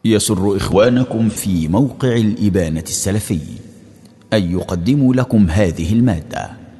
يسر إخوانكم في موقع الإبانة السلفي أن يقدموا لكم هذه المادة.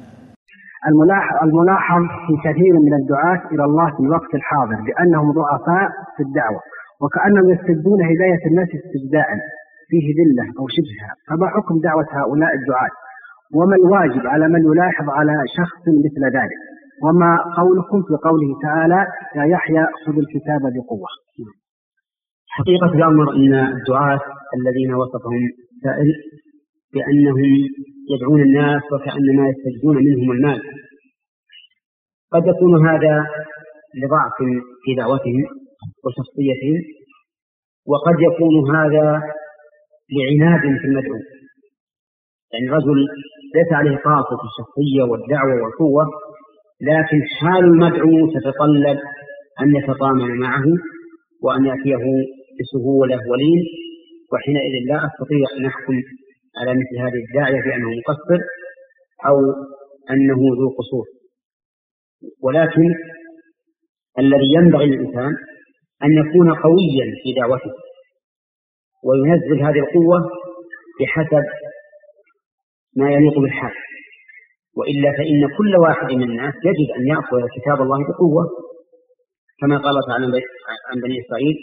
الملاحظ في كثير من الدعاة إلى الله في الوقت الحاضر بأنهم ضعفاء في الدعوة، وكأنهم يستبدون هداية الناس استبداء فيه ذلة أو شبهها. فما حكم دعوة هؤلاء الدعاة؟ وما الواجب على من يلاحظ على شخص مثل ذلك؟ وما قولكم في قوله تعالى يا يحيى خذ الكتاب بقوة؟ حقيقة الأمر أن الدعاة الذين وصفهم سائل بأنهم يدعون الناس وكأنما يستجدون منهم المال، قد يكون هذا لضعف في دعوتهم وشخصيتهم، وقد يكون هذا لعناد في المدعو. يعني الرجل ليس عليه قاصد في الشخصية والدعوة والقوة، لكن حال المدعو تتطلب أن يتطامن معه وأن يأتيه بسهولة ولين، وحينئذ لا أستطيع أن أحكم على مثل هذه الداعية بأنه مقصر أو أنه ذو قصور. ولكن الذي ينبغي للإنسان أن يكون قويا في دعوته وينزل هذه القوة بحسب ما يليق بالحال، وإلا فإن كل واحد من الناس يجب أن يأخذ كتاب الله بقوة، كما قال تعالى عن بني إسرائيل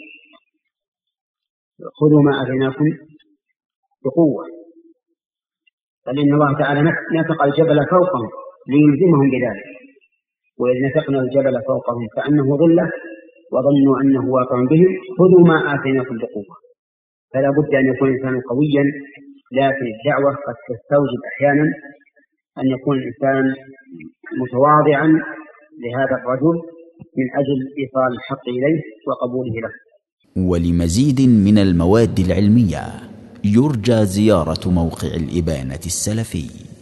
خذوا ما آتيناكم بقوة. بل إن الله تعالى نطق الجبل فوقهم ليلزمهم بذلك، وإذ نطقنا الجبل فوقهم كأنه ظلة وظنوا أنه واقع بهم خذوا ما آتيناكم بقوة. فلا بد أن يكون الإنسان قويا، لكن الدعوة قد تستوجب أحيانا أن يكون الإنسان متواضعا لهذا الرجل من أجل إيصال الحق إليه وقبوله له. ولمزيد من المواد العلمية يرجى زيارة موقع الإبانة السلفي.